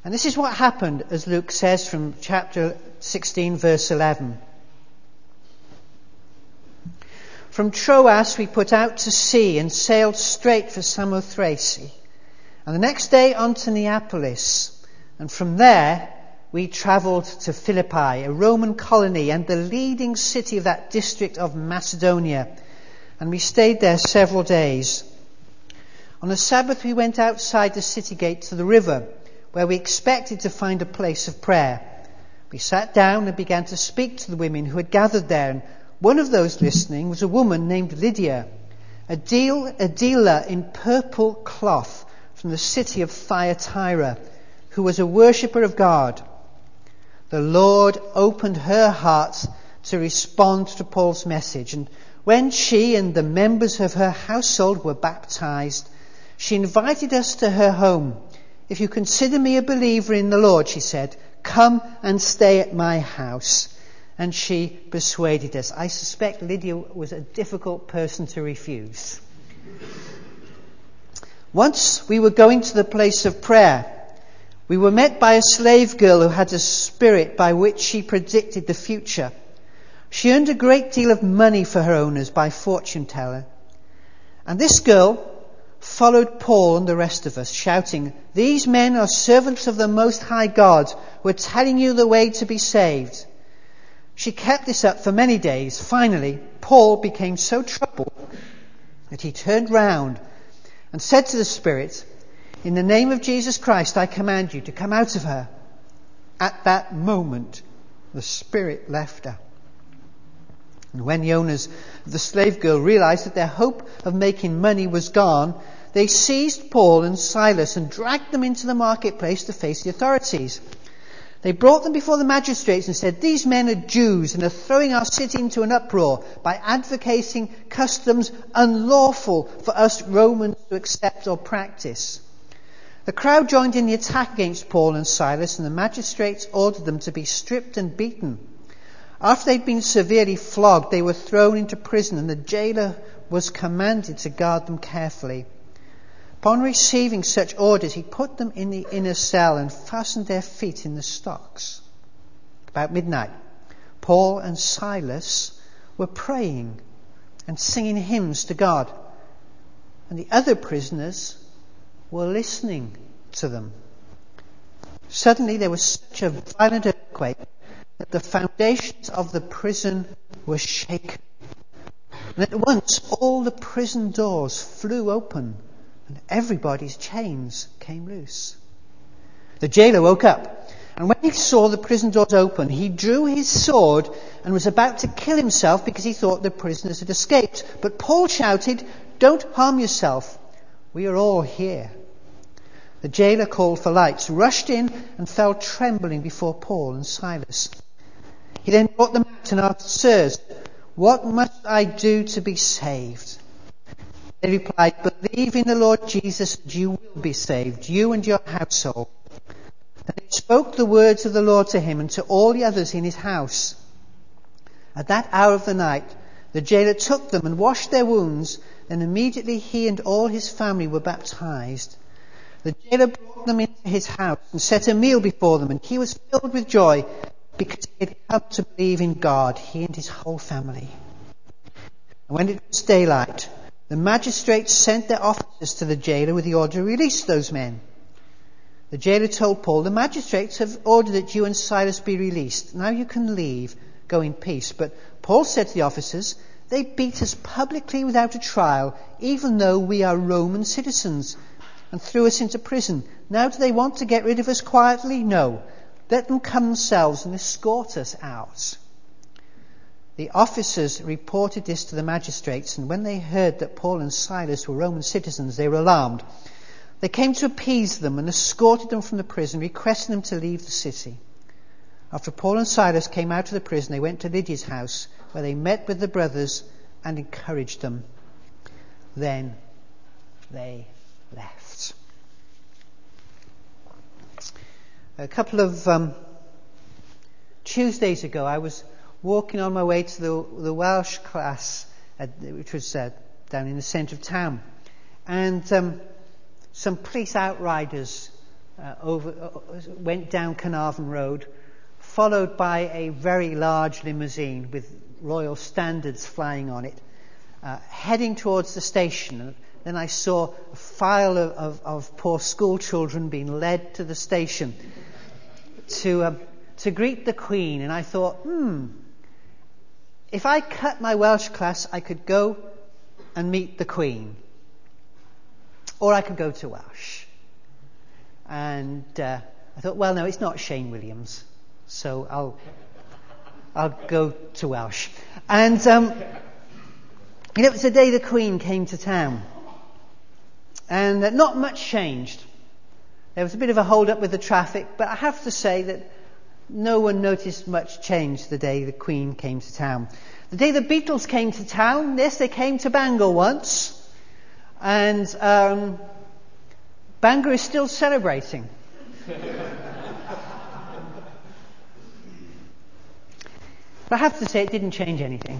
And this is what happened, as Luke says from chapter 16, verse 11. From Troas we put out to sea and sailed straight for Samothrace, and the next day on to Neapolis, and from there we travelled to Philippi, a Roman colony and the leading city of that district of Macedonia, and we stayed there several days. On the Sabbath we went outside the city gate to the river, where we expected to find a place of prayer. We sat down and began to speak to the women who had gathered there, and one of those listening was a woman named Lydia, a dealer in purple cloth from the city of Thyatira, who was a worshipper of God. The Lord opened her heart to respond to Paul's message, and when she and the members of her household were baptized, she invited us to her home. If you consider me a believer in the Lord, she said, come and stay at my house. And she persuaded us. I suspect Lydia was a difficult person to refuse. Once we were going to the place of prayer. We were met by a slave girl who had a spirit by which she predicted the future. She earned a great deal of money for her owners by fortune teller. And this girl followed Paul and the rest of us, shouting, these men are servants of the Most High God, who are telling you the way to be saved. She kept this up for many days. Finally, Paul became so troubled that he turned round and said to the spirit, in the name of Jesus Christ, I command you to come out of her. At that moment, the spirit left her. And when the owners of the slave girl realized that their hope of making money was gone, they seized Paul and Silas and dragged them into the marketplace to face the authorities. They brought them before the magistrates and said, these men are Jews and are throwing our city into an uproar by advocating customs unlawful for us Romans to accept or practice. The crowd joined in the attack against Paul and Silas, and the magistrates ordered them to be stripped and beaten. After they'd been severely flogged, they were thrown into prison, and the jailer was commanded to guard them carefully. Upon receiving such orders, he put them in the inner cell and fastened their feet in the stocks. About midnight, Paul and Silas were praying and singing hymns to God, and the other prisoners were listening to them. Suddenly there was such a violent earthquake that the foundations of the prison were shaken. And at once all the prison doors flew open and everybody's chains came loose. The jailer woke up, and when he saw the prison doors open, he drew his sword and was about to kill himself because he thought the prisoners had escaped. But Paul shouted, don't harm yourself. We are all here. The jailer called for lights, rushed in and fell trembling before Paul and Silas. He then brought them out and asked, sirs, what must I do to be saved? They replied, believe in the Lord Jesus and you will be saved, you and your household. And they spoke the words of the Lord to him and to all the others in his house. At that hour of the night, the jailer took them and washed their wounds. Then immediately he and all his family were baptized. The jailer brought them into his house and set a meal before them, and he was filled with joy because he had come to believe in God, he and his whole family. And when it was daylight, the magistrates sent their officers to the jailer with the order to release those men. The jailer told Paul, the magistrates have ordered that you and Silas be released. Now you can leave, go in peace. But Paul said to the officers, they beat us publicly without a trial, even though we are Roman citizens, and threw us into prison. Now do they want to get rid of us quietly? No. Let them come themselves and escort us out. The officers reported this to the magistrates, and when they heard that Paul and Silas were Roman citizens, they were alarmed. They came to appease them and escorted them from the prison, requesting them to leave the city. After Paul and Silas came out of the prison, they went to Lydia's house, where they met with the brothers and encouraged them. Then they left. A couple of Tuesdays ago, I was walking on my way to the Welsh class, which was down in the centre of town. And some police outriders went down Carnarvon Road, followed by a very large limousine with royal standards flying on it, heading towards the station. And then I saw a file of poor school children being led to the station to greet the Queen. And I thought, if I cut my Welsh class, I could go and meet the Queen. Or I could go to Welsh. And I thought, well, no, it's not Shane Williams, so I'll go to Welsh. And it was the day the Queen came to town, and not much changed. There was a bit of a hold-up with the traffic, but I have to say that no one noticed much change the day the Queen came to town. The day the Beatles came to town, yes, they came to Bangor once, and Bangor is still celebrating. But I have to say it didn't change anything.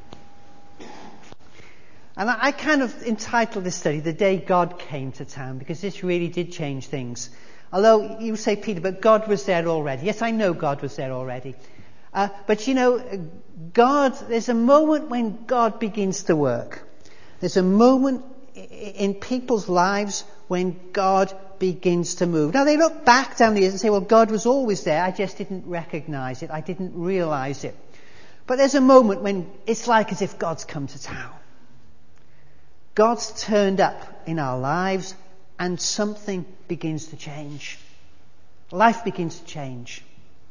And I kind of entitled this study, The Day God Came to Town, because this really did change things. Although you say, Peter, but God was there already. Yes, I know God was there already. But you know, there's a moment when God begins to work. There's a moment in people's lives when God begins to move. Now they look back down the years and say, well, God was always there. I just didn't recognize it. I didn't realize it. But there's a moment when it's like as if God's come to town. God's turned up in our lives and something begins to change. Life begins to change.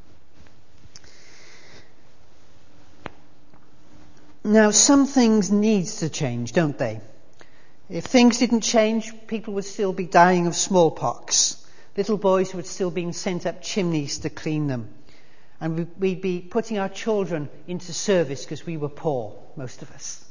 Now, some things need to change, don't they? If things didn't change, people would still be dying of smallpox. Little boys would still be sent up chimneys to clean them. And we'd be putting our children into service because we were poor, most of us.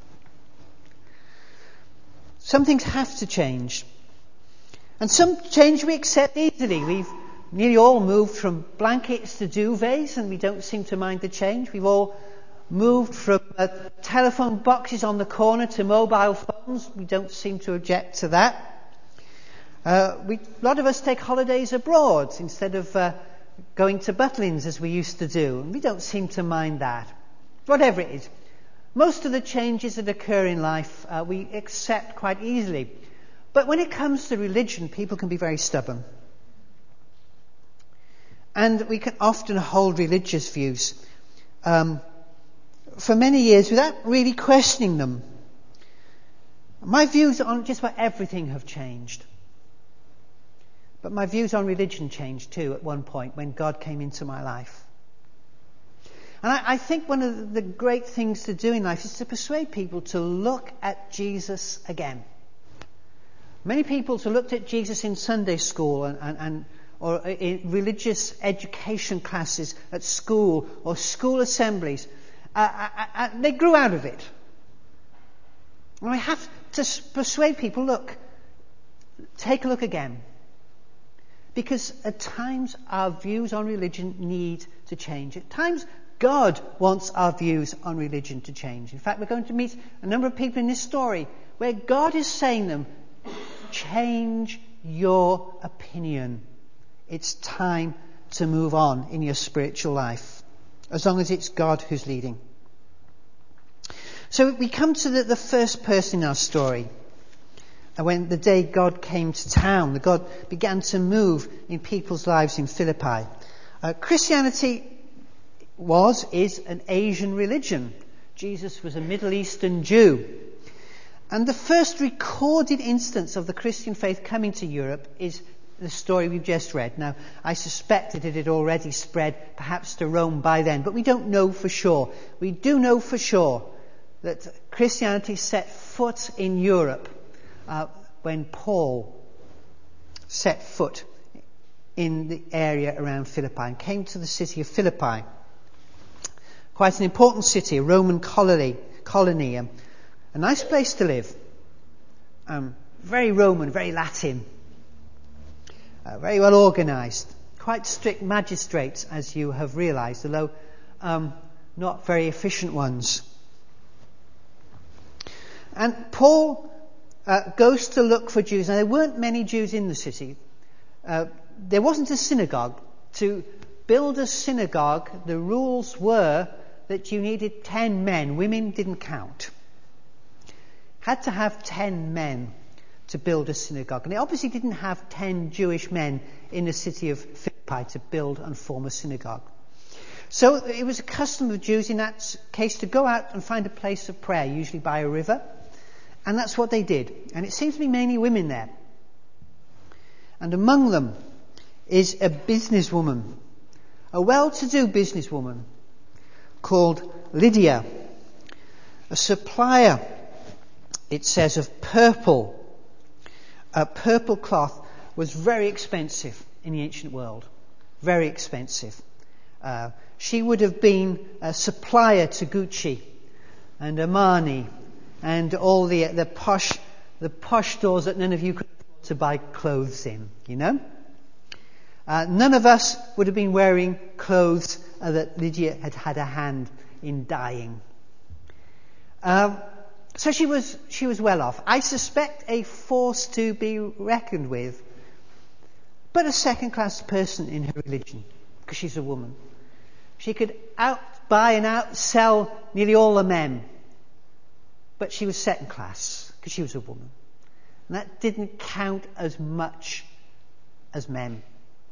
Some things have to change. And some change we accept easily. We've nearly all moved from blankets to duvets, and we don't seem to mind the change. We've all moved from telephone boxes on the corner to mobile phones. We don't seem to object to that. A lot of us take holidays abroad instead of going to Butlins as we used to do. And we don't seem to mind that. Whatever it is. Most of the changes that occur in life we accept quite easily. But when it comes to religion, people can be very stubborn. And we can often hold religious views for many years without really questioning them. My views on just about everything have changed. But my views on religion changed too at one point when God came into my life. And I think one of the great things to do in life is to persuade people to look at Jesus again. Many people who looked at Jesus in Sunday school or in religious education classes at school or school assemblies, they grew out of it. And I have to persuade people, look, take a look again. Because at times our views on religion need to change. At times God wants our views on religion to change. In fact, we're going to meet a number of people in this story where God is saying them, change your opinion. It's time to move on in your spiritual life, as long as it's God who's leading. So we come to the first person in our story. When the day God came to town, God began to move in people's lives in Philippi. Christianity is an Asian religion. Jesus was a Middle Eastern Jew. And the first recorded instance of the Christian faith coming to Europe is the story we've just read. Now, I suspect that it had already spread perhaps to Rome by then, but we don't know for sure. We do know for sure that Christianity set foot in Europe when Paul set foot in the area around Philippi and came to the city of Philippi. Quite an important city, a Roman colony, a nice place to live. Very Roman, very Latin, very well organised, quite strict magistrates, as you have realised, although not very efficient ones. And Paul goes to look for Jews. Now, there weren't many Jews in the city. there wasn't a synagogue. To build a synagogue, the rules were that you needed 10 men. Women didn't count. Had to have 10 men to build a synagogue. And they obviously didn't have 10 Jewish men in the city of Philippi to build and form a synagogue. So it was a custom of Jews in that case to go out and find a place of prayer, usually by a river. And that's what they did. And it seems to be mainly women there. And among them is a businesswoman, a well-to-do businesswoman called Lydia, a supplier, it says, of purple. Purple cloth was very expensive in the ancient world. Very expensive. She would have been a supplier to Gucci and Armani and all the posh stores that none of you could afford to buy clothes in, you know. None of us would have been wearing clothes that Lydia had a hand in dyeing. So she was well off. I suspect a force to be reckoned with, but a second-class person in her religion, because she's a woman. She could outbuy and outsell nearly all the men, but she was second class because she was a woman. And that didn't count as much as men.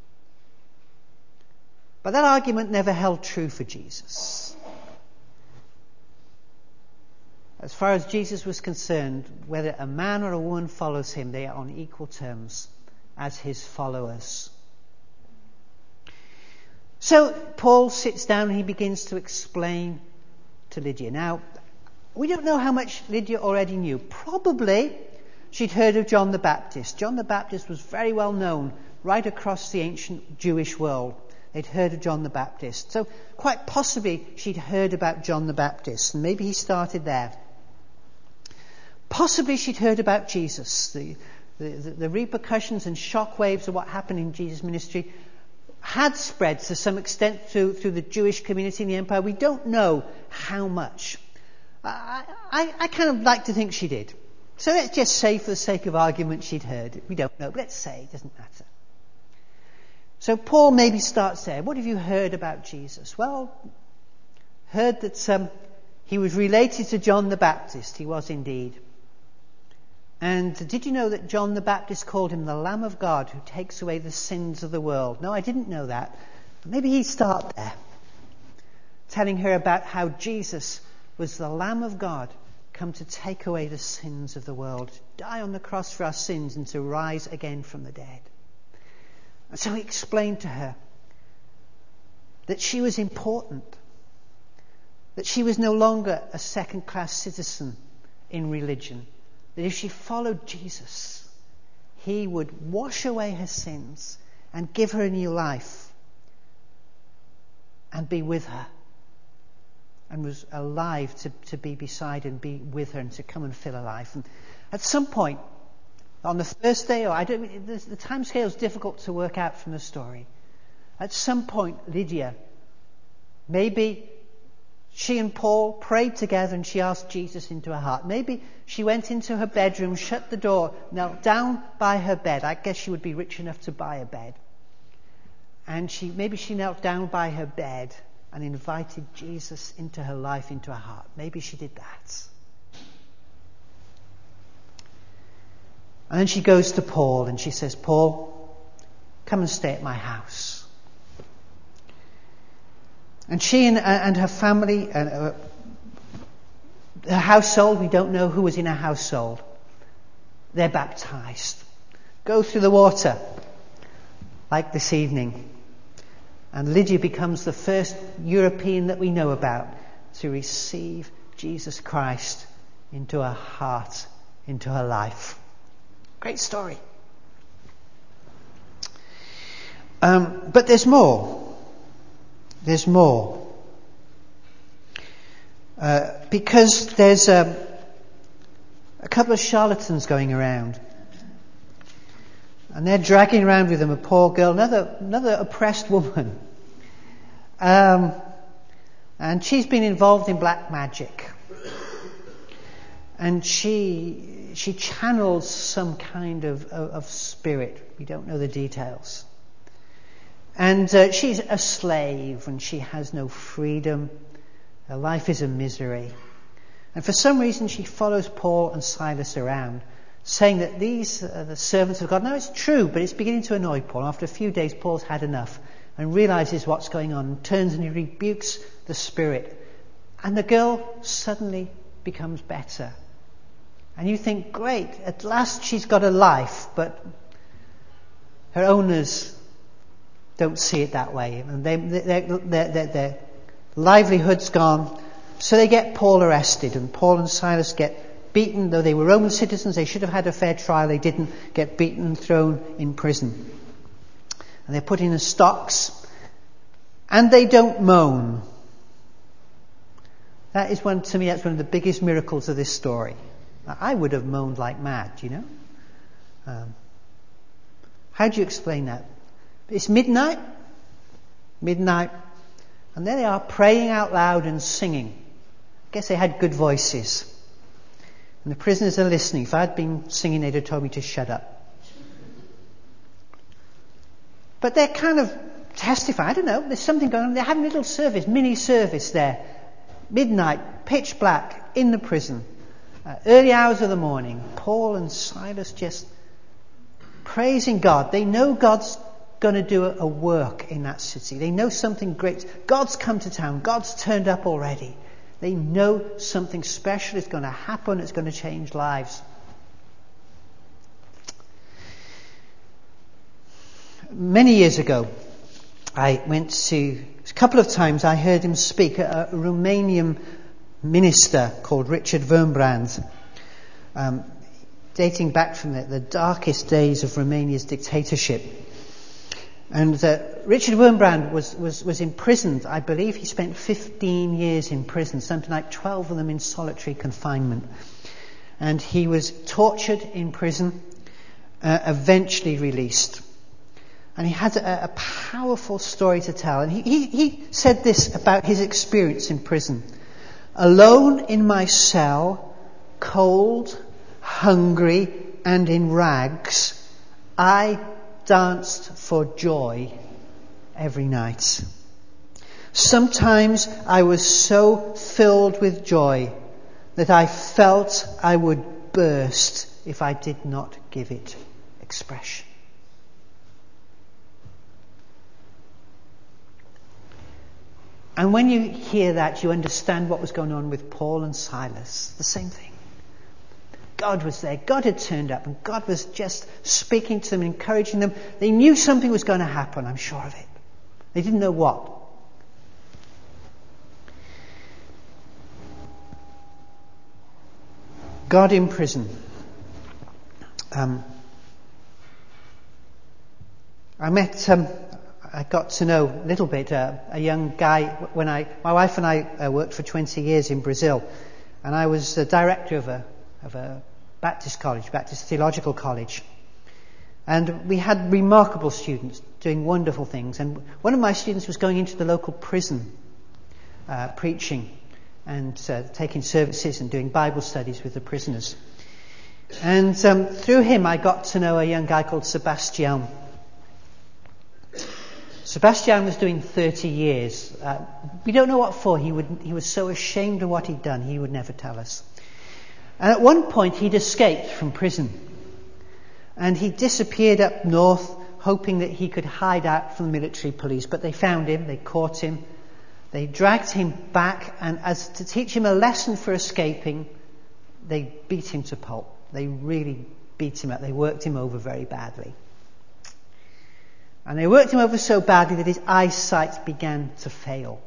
But that argument never held true for Jesus. As far as Jesus was concerned, whether a man or a woman follows him, they are on equal terms as his followers. So Paul sits down and he begins to explain to Lydia. Now, we don't know how much Lydia already knew. Probably she'd heard of John the Baptist. John the Baptist was very well known right across the ancient Jewish world. They'd heard of John the Baptist. So quite possibly she'd heard about John the Baptist, and maybe he started there. Possibly she'd heard about Jesus. The repercussions and shockwaves of what happened in Jesus' ministry had spread to some extent through the Jewish community in the empire. We don't know how much. I kind of like to think she did. So let's just say, for the sake of argument, she'd heard it. We don't know, but let's say, it doesn't matter. So Paul maybe starts there. What have you heard about Jesus? Well, heard that he was related to John the Baptist. He was indeed. And did you know that John the Baptist called him the Lamb of God who takes away the sins of the world? No, I didn't know that. But maybe he'd start there, telling her about how Jesus was the Lamb of God come to take away the sins of the world, to die on the cross for our sins and to rise again from the dead. And so he explained to her that she was important, that she was no longer a second-class citizen in religion, that if she followed Jesus, he would wash away her sins and give her a new life and be with her, and was alive to be beside and be with her and to come and fill her life. And at some point, on the first day, the time scale is difficult to work out from the story. At some point, Lydia, maybe she and Paul prayed together and she asked Jesus into her heart. Maybe she went into her bedroom, shut the door, knelt down by her bed. I guess she would be rich enough to buy a bed. And maybe she knelt down by her bed and invited Jesus into her life, into her heart. Maybe she did that. And then she goes to Paul and she says, Paul, come and stay at my house. And she and her family, and her household, we don't know who was in her household, they're baptized. Go through the water, like this evening. And Lydia becomes the first European that we know about to receive Jesus Christ into her heart, into her life. Great story. But there's more. There's more. Because there's a couple of charlatans going around. And they're dragging around with them a poor girl, another oppressed woman. And she's been involved in black magic. And she channels some kind of spirit. We don't know the details. And she's a slave and she has no freedom. Her life is a misery. And for some reason she follows Paul and Silas around, saying that these are the servants of God. Now it's true, but it's beginning to annoy Paul. After a few days, Paul's had enough and realizes what's going on, and turns and he rebukes the spirit. And the girl suddenly becomes better. And you think, great, at last she's got a life, but her owners don't see it that way. And their livelihood's gone. So they get Paul arrested, and Paul and Silas get beaten. Though they were Roman citizens, they should have had a fair trial. They didn't. Get beaten and thrown in prison. And they're put in the stocks, and they don't moan. That's one of the biggest miracles of this story. I would have moaned like mad, you know. How do you explain that? It's midnight, and there they are praying out loud and singing. I guess they had good voices. And the prisoners are listening. If I'd been singing, they'd have told me to shut up. But they're kind of testifying. I don't know, there's something going on. They're having a little service, mini service there. Midnight, pitch black, in the prison. Early hours of the morning. Paul and Silas just praising God. They know God's going to do a work in that city. They know something great. God's come to town. God's turned up already. They know something special is going to happen. It's going to change lives. Many years ago, I went to, a couple of times I heard him speak, a Romanian minister called Richard Wurmbrand, dating back from the darkest days of Romania's dictatorship. And Richard Wurmbrand was imprisoned. I believe he spent 15 years in prison, something like 12 of them in solitary confinement. And he was tortured in prison, eventually released. And he had a powerful story to tell. And he said this about his experience in prison. Alone in my cell, cold, hungry, and in rags, I danced for joy every night. Sometimes I was so filled with joy that I felt I would burst if I did not give it expression. And when you hear that, you understand what was going on with Paul and Silas. The same thing. God was there. God had turned up, and God was just speaking to them, encouraging them. They knew something was going to happen, I'm sure of it. They didn't know what. God in prison. I got to know a little bit a young guy when my wife and I worked for 20 years in Brazil, and I was the director of a Baptist college, Baptist Theological College. And we had remarkable students doing wonderful things. And one of my students was going into the local prison, preaching and taking services and doing Bible studies with the prisoners. And through him I got to know a young guy called Sebastian. Sebastian was doing 30 years. We don't know what for. He was so ashamed of what he'd done, he would never tell us. And at one point he'd escaped from prison. And he disappeared up north, hoping that he could hide out from the military police. But they found him, they caught him, they dragged him back, and as to teach him a lesson for escaping, they beat him to pulp. They really beat him up. They worked him over very badly. And they worked him over so badly that his eyesight began to fail.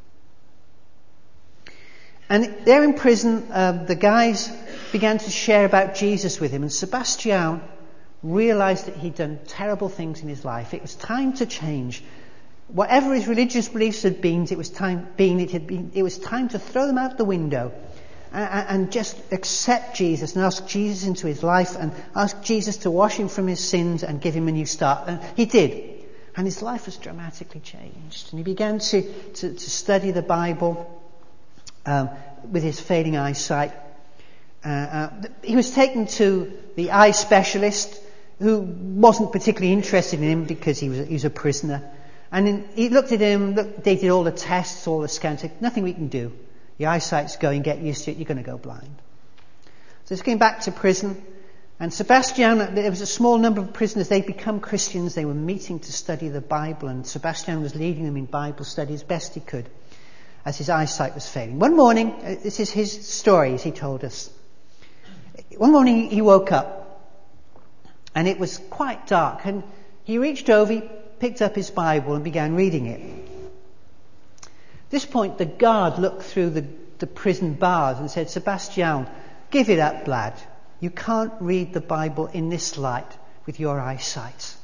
And there in prison, the guys began to share about Jesus with him. And Sebastian realized that he'd done terrible things in his life. It was time to change. Whatever his religious beliefs had been, it was time to throw them out the window and just accept Jesus and ask Jesus into his life and ask Jesus to wash him from his sins and give him a new start. And he did. And his life was dramatically changed. And he began to study the Bible with his failing eyesight. He was taken to the eye specialist, who wasn't particularly interested in him because he was a prisoner. And he looked at him, they did all the tests, all the scans, said, nothing we can do. Your eyesight's going, get used to it, you're going to go blind. So he's going back to prison. And Sebastian, there was a small number of prisoners, they'd become Christians, they were meeting to study the Bible, and Sebastian was leading them in Bible study as best he could, as his eyesight was failing. One morning, this is his story as he told us. One morning he woke up, and it was quite dark, and he reached over, he picked up his Bible and began reading it. At this point, the guard looked through the prison bars and said, Sebastian, give it up, lad. You can't read the Bible in this light with your eyesight.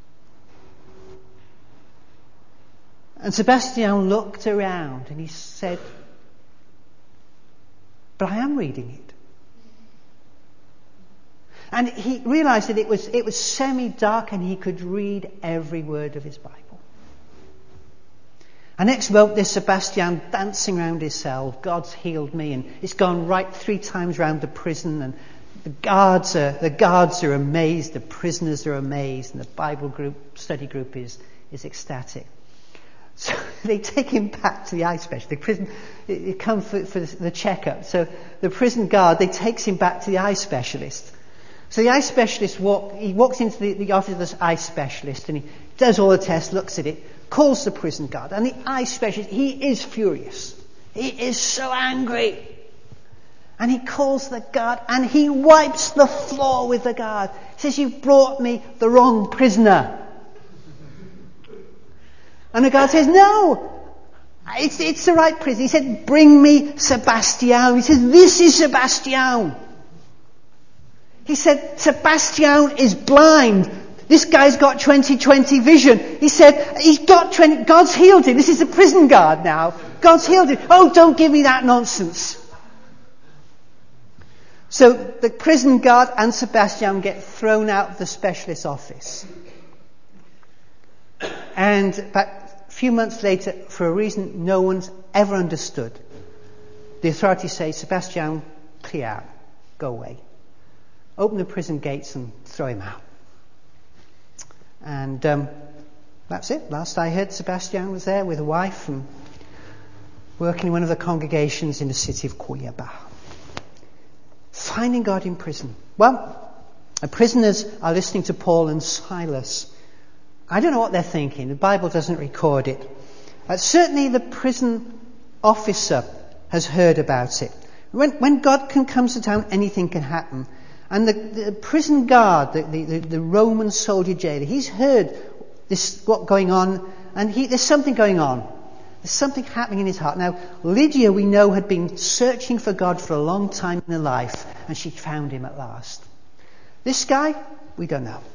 And Sebastian looked around and he said, but I am reading it. And he realized that it was semi-dark and he could read every word of his Bible. And next moment, there's Sebastian dancing around his cell. God's healed me, and it's gone right 3 times round the prison, and the guards are amazed, the prisoners are amazed, and the Bible group, study group is ecstatic. So they take him back to the eye specialist. The prison, it come for the checkup. So the prison guard, they takes him back to the eye specialist. So the eye specialist walks into the office of this eye specialist, and he does all the tests, looks at it, calls the prison guard, and the eye specialist, he is furious. He is so angry. And he calls the guard and he wipes the floor with the guard. He says, you brought me the wrong prisoner. And the guard says, no, it's the right prisoner. He said, bring me Sebastian. He says, this is Sebastian. He said, Sebastian is blind. This guy's got 20/20 vision. He said, he's got 20, God's healed him. This is the prison guard now. God's healed him. Oh, don't give me that nonsense. So the prison guard and Sebastian get thrown out of the specialist's office. And about a few months later, for a reason no one's ever understood, the authorities say, Sebastian, clear out. Go away. Open the prison gates and throw him out. And that's it. Last I heard, Sebastian was there with a wife and working in one of the congregations in the city of Cuiabá. Finding God in prison. Well, the prisoners are listening to Paul and Silas. I don't know what they're thinking. The Bible doesn't record it. Certainly the prison officer has heard about it. When God comes to town, anything can happen. And the prison guard, the Roman soldier jailer, he's heard what's going on, and there's something going on. There's something happening in his heart. Now, Lydia, we know, had been searching for God for a long time in her life, and she found him at last. This guy, we don't know.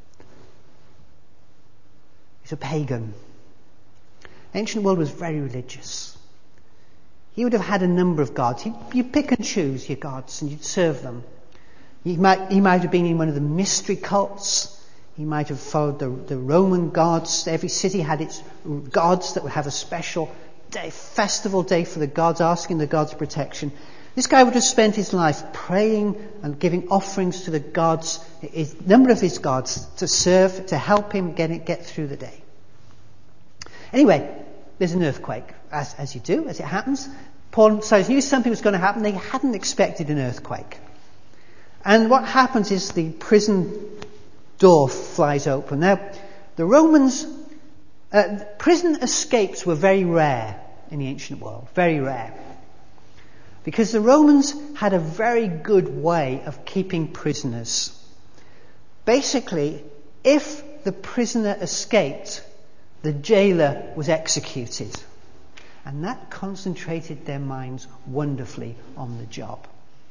He's a pagan. The ancient world was very religious. He would have had a number of gods. You'd pick and choose your gods, and you'd serve them. He might have been in one of the mystery cults. He might have followed the Roman gods. Every city had its gods that would have a special day, festival day for the gods, asking the gods protection. This guy would have spent his life praying and giving offerings to the gods, a number of his gods, to serve, to help him get through the day. Anyway, there's an earthquake, as you do, as it happens. Paul and Silas knew something was going to happen. They hadn't expected an earthquake. And what happens is the prison door flies open. Now, the Romans, prison escapes were very rare in the ancient world, very rare. Because the Romans had a very good way of keeping prisoners. Basically, if the prisoner escaped, the jailer was executed. And that concentrated their minds wonderfully on the job.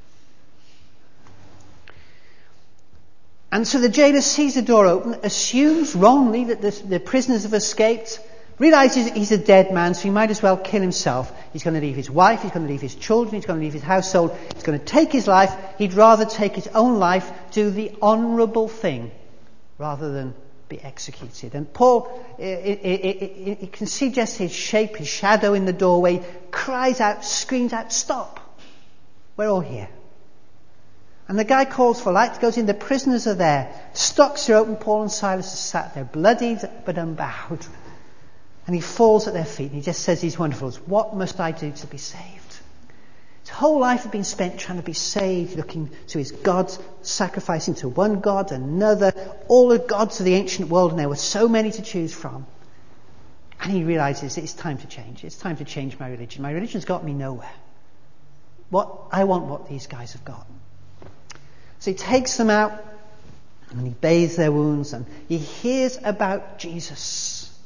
And so the jailer sees the door open, assumes wrongly that the prisoners have escaped, realizes he's a dead man, so he might as well kill himself. He's going to leave his wife, he's going to leave his children, he's going to leave his household, he's going to take his life. He'd rather take his own life, do the honourable thing, rather than be executed. And Paul, you can see just his shape, his shadow in the doorway, cries out, screams out, stop! We're all here. And the guy calls for light, goes in, the prisoners are there. Stocks are open, Paul and Silas are sat there, bloodied but unbowed. And he falls at their feet and he just says these wonderful words, what must I do to be saved? His whole life had been spent trying to be saved, looking to his gods, sacrificing to one god, another, all the gods of the ancient world, and there were so many to choose from. And he realizes it's time to change. It's time to change my religion. My religion's got me nowhere. I want what these guys have got. So he takes them out and he bathes their wounds and he hears about Jesus.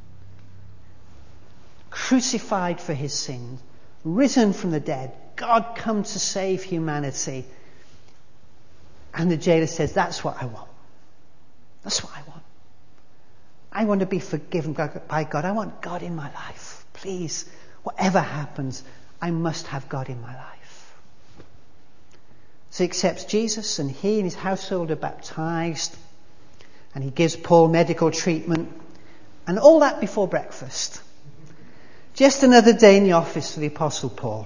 Crucified for his sins, risen from the dead, God come to save humanity. And the jailer says, that's what I want. That's what I want. I want to be forgiven by God. I want God in my life. Please, whatever happens, I must have God in my life. So he accepts Jesus, and he and his household are baptized, and he gives Paul medical treatment, and all that before breakfast. Just another day in the office for the Apostle Paul.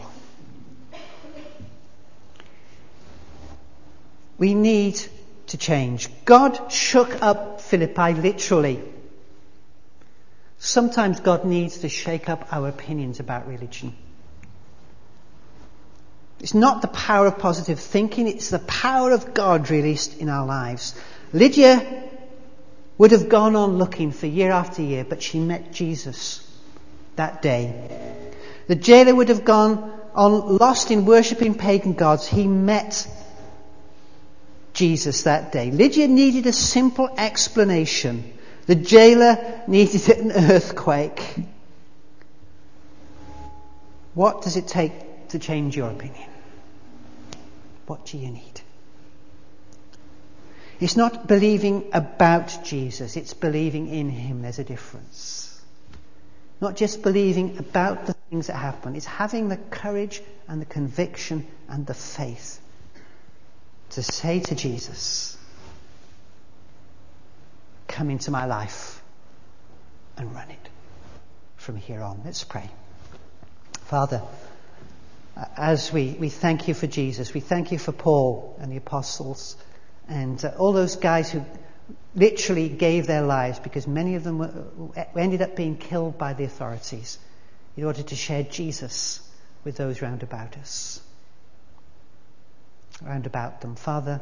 We need to change. God shook up Philippi literally. Sometimes God needs to shake up our opinions about religion. It's not the power of positive thinking, it's the power of God released in our lives. Lydia would have gone on looking for year after year, but she met Jesus that day. The jailer would have gone on lost in worshipping pagan gods. He met Jesus that day. Lydia needed a simple explanation. The jailer needed an earthquake. What does it take to change your opinion? What do you need? It's not believing about Jesus, it's believing in him. There's a difference. Not just believing about the things that happen. It's having the courage and the conviction and the faith to say to Jesus, come into my life and run it from here on. Let's pray. Father, as we thank you for Jesus, we thank you for Paul and the apostles and all those guys who literally gave their lives, because many of them ended up being killed by the authorities in order to share Jesus with those round about them. Father,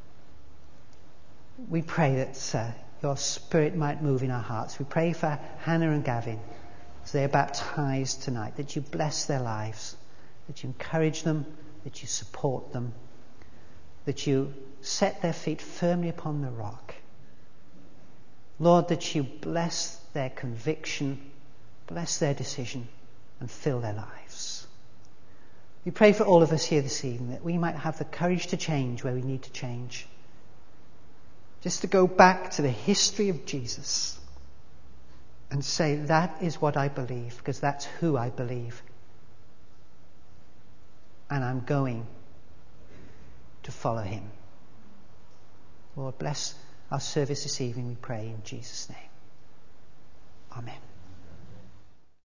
we pray that your Spirit might move in our hearts. We pray for Hannah and Gavin as they are baptized tonight, that you bless their lives, that you encourage them, that you support them, that you set their feet firmly upon the rock. Lord, that you bless their conviction, bless their decision, and fill their lives. We pray for all of us here this evening that we might have the courage to change where we need to change. Just to go back to the history of Jesus and say, that is what I believe, because that's who I believe. And I'm going to follow him. Lord, bless our service this evening, we pray in Jesus' name. Amen.